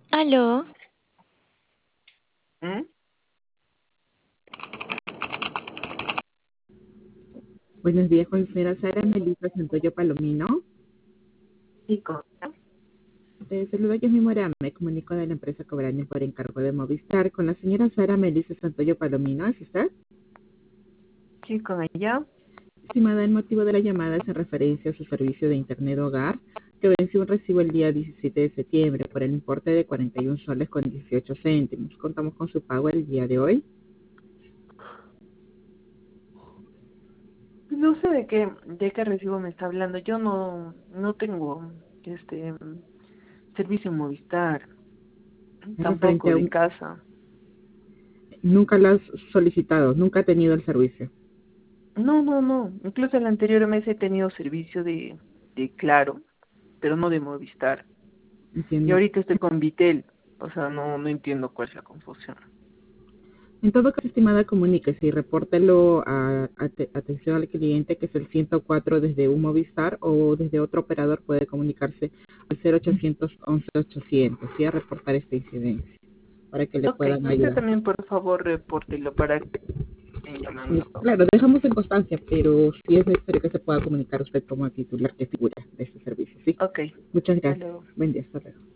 Aló, ¿Mm? Buenos días, con la señora Sara Melissa Santoyo Palomino. Sí, ¿cómo está? Saludo, yo mismo me comunico de la empresa Cobrani por encargo de Movistar con la señora Sara Melissa Santoyo Palomino. ¿Es usted? Sí, con ella. Estimada, el motivo de la llamada es en referencia a su servicio de Internet Hogar, que venció un recibo el día 17 de septiembre por el importe de 41 soles con 18 céntimos. Contamos con su pago el día de hoy. No sé de qué recibo me está hablando. Yo no tengo servicio Movistar, Es referente tampoco a de casa. Nunca lo has solicitado, nunca ha tenido el servicio. No. Incluso el anterior mes he tenido servicio de Claro, pero no de Movistar. Y Entiendo. ahorita estoy con Vitel. O sea, no entiendo cuál es la confusión. En todo caso, estimada, comuníquese y repórtelo a atención al cliente, que es el 104 desde un Movistar, o desde otro operador puede comunicarse al 0800 11 800 y a reportar esta incidencia para que le Ok, puedan usted ayudar. también, por favor, repórtelo para que estén llamando. Claro, dejamos en constancia, pero sí es necesario que se pueda comunicar usted como titular que figura de este servicio, ¿sí? Ok, Muchas hasta gracias. luego. Buen día, hasta luego.